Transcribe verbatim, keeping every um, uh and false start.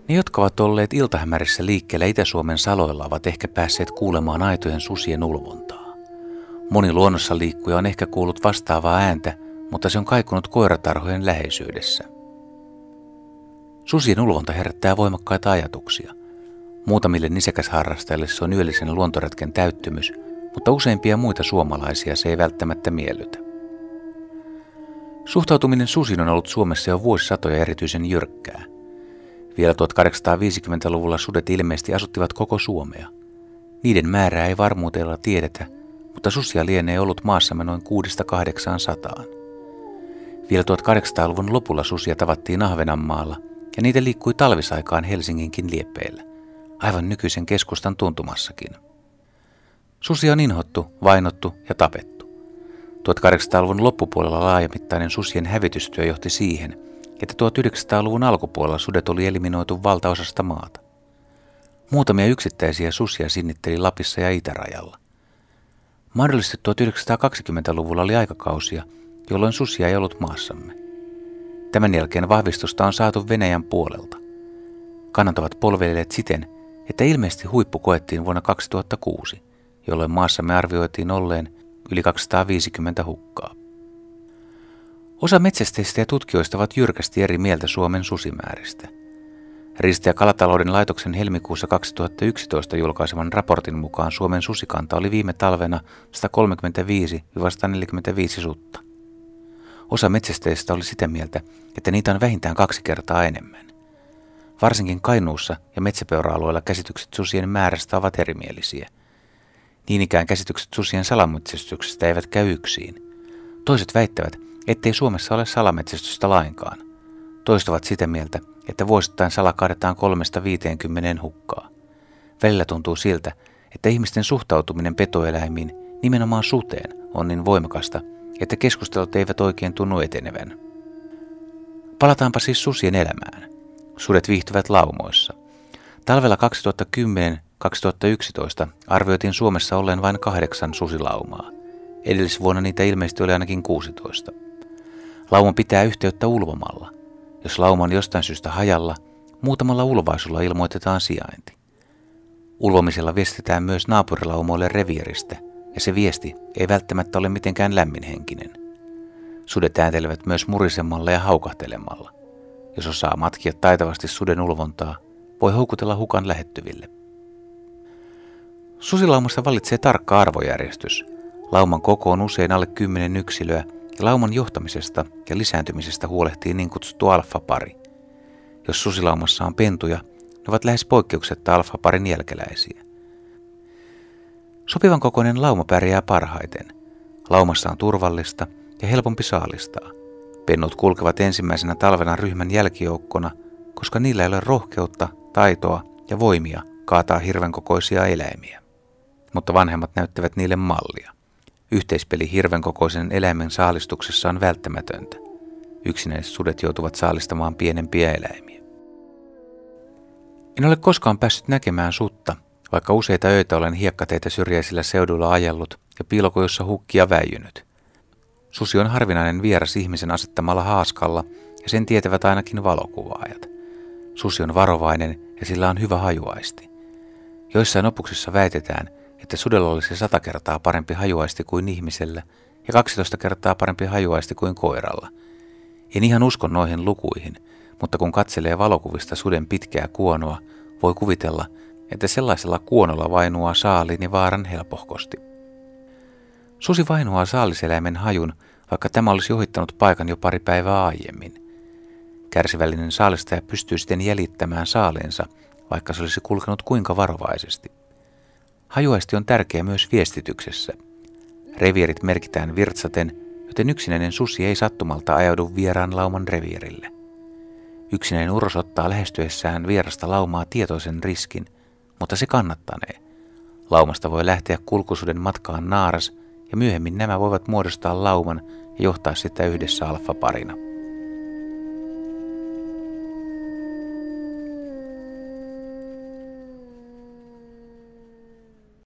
Ne, jotka ovat olleet iltahämärissä liikkeellä Itä-Suomen saloilla, ovat ehkä päässeet kuulemaan aitojen susien ulvontaa. Moni luonnossa liikkuja on ehkä kuullut vastaavaa ääntä, mutta se on kaikunut koiratarhojen läheisyydessä. Susien ulvonta herättää voimakkaita ajatuksia. Muutamille nisäkäsharrastajille se on yöllisen luontoretken täyttymys, mutta useimpia muita suomalaisia se ei välttämättä miellytä. Suhtautuminen susiin on ollut Suomessa jo vuosisatoja erityisen jyrkkää. Vielä tuhatkahdeksansataaviisikymmentäluvulla sudet ilmeisesti asuttivat koko Suomea. Niiden määrää ei varmuudella tiedetä, mutta susia lienee ollut maassamme noin kuudesta kahdeksaansataan. Vielä tuhatkahdeksansataaluvun lopulla susia tavattiin Ahvenanmaalla ja niitä liikkui talvisaikaan Helsinginkin liepeillä, aivan nykyisen keskustan tuntumassakin. Susia on inhottu, vainottu ja tapettu. tuhatkahdeksansataaluvun loppupuolella laajamittainen susien hävitystyö johti siihen, että tuhatyhdeksänsataaluvun alkupuolella sudet oli eliminoitu valtaosasta maata. Muutamia yksittäisiä susia sinnitteli Lapissa ja itärajalla. Mahdollisesti tuhatyhdeksänsataakaksikymmentäluvulla oli aikakausia, jolloin susia ei ollut maassamme. Tämän jälkeen vahvistusta on saatu Venäjän puolelta. Kannat ovat polveilleet siten, että ilmeisesti huippu koettiin vuonna kaksituhattakuusi, jolloin maassamme arvioitiin olleen yli kaksisataaviisikymmentä hukkaa. Osa metsästäjistä ja tutkijoista ovat jyrkästi eri mieltä Suomen susimääristä. Riista- ja kalatalouden laitoksen helmikuussa kaksituhattayksitoista julkaiseman raportin mukaan Suomen susikanta oli viime talvena sata kolmekymmentäviisi sata neljäkymmentäviisi sutta. Osa metsästäjistä oli sitä mieltä, että niitä on vähintään kaksi kertaa enemmän. Varsinkin Kainuussa ja metsäpeura-alueella käsitykset susien määrästä ovat erimielisiä. Niin ikään käsitykset susien salametsästyksestä eivät käy yksin. Toiset väittävät, ettei Suomessa ole salametsästystä lainkaan. Toiset ovat sitä mieltä, että vuosittain sala kaadetaan kolmesta viiteenkymmeneen hukkaa. Välillä tuntuu siltä, että ihmisten suhtautuminen petoeläimiin, nimenomaan suteen, on niin voimakasta, että keskustelut eivät oikein tunnu etenevän. Palataanpa siis susien elämään. Sudet viihtyvät laumoissa. Talvella kaksituhattakymmenen kaksituhattayksitoista arvioitiin Suomessa olleen vain kahdeksan susilaumaa. Edellisvuonna niitä ilmeisesti oli ainakin kuusitoista. Lauma pitää yhteyttä ulvomalla. Jos lauma on jostain syystä hajalla, muutamalla ulvaisulla ilmoitetaan sijainti. Ulvomisella viestitään myös naapurilaumoille reviiristä, ja se viesti ei välttämättä ole mitenkään lämminhenkinen. Sudet ääntelevät myös murisemalla ja haukahtelemalla. Jos osaa matkia taitavasti suden ulvontaa, voi houkutella hukan lähettyville. Susilaumassa vallitsee tarkka arvojärjestys. Lauman koko on usein alle kymmenen yksilöä, ja lauman johtamisesta ja lisääntymisestä huolehtii niin kutsuttu alfapari. Jos susilaumassa on pentuja, ne ovat lähes poikkeuksetta alfaparin jälkeläisiä. Sopivan kokoinen lauma pärjää parhaiten. Laumassa on turvallista ja helpompi saalistaa. Pennut kulkevat ensimmäisenä talvena ryhmän jälkijoukkona, koska niillä ei ole rohkeutta, taitoa ja voimia kaataa hirvenkokoisia eläimiä. Mutta vanhemmat näyttävät niille mallia. Yhteispeli hirvenkokoisen eläimen saalistuksessa on välttämätöntä. Yksinäiset sudet joutuvat saalistamaan pienempiä eläimiä. En ole koskaan päässyt näkemään sutta, vaikka useita öitä olen hiekkateitä syrjäisillä seuduilla ajellut ja piilokojussa hukkia väijynyt. Susi on harvinainen vieras ihmisen asettamalla haaskalla ja sen tietävät ainakin valokuvaajat. Susi on varovainen ja sillä on hyvä hajuaisti. Joissain opuksissa väitetään, että sudella olisi sata kertaa parempi hajuaisti kuin ihmisellä ja kaksitoista kertaa parempi hajuaisti kuin koiralla. En ihan usko noihin lukuihin, mutta kun katselee valokuvista suden pitkää kuonoa, voi kuvitella, että sellaisella kuonolla vainuaa saaliin ja vaaran helpohkosti. Susi vainuaa saaliseläimen hajun, vaikka tämä olisi ohittanut paikan jo pari päivää aiemmin. Kärsivällinen saalistaja pystyy sitten jäljittämään saaleensa, vaikka se olisi kulkenut kuinka varovaisesti. Hajuaisti on tärkeä myös viestityksessä. Reviirit merkitään virtsaten, joten yksinäinen susi ei sattumalta ajaudu vieraan lauman reviirille. Yksinäinen uros ottaa lähestyessään vierasta laumaa tietoisen riskin, mutta se kannattanee. Laumasta voi lähteä kulkusuden matkaan naaras, ja myöhemmin nämä voivat muodostaa lauman ja johtaa sitä yhdessä alfaparina.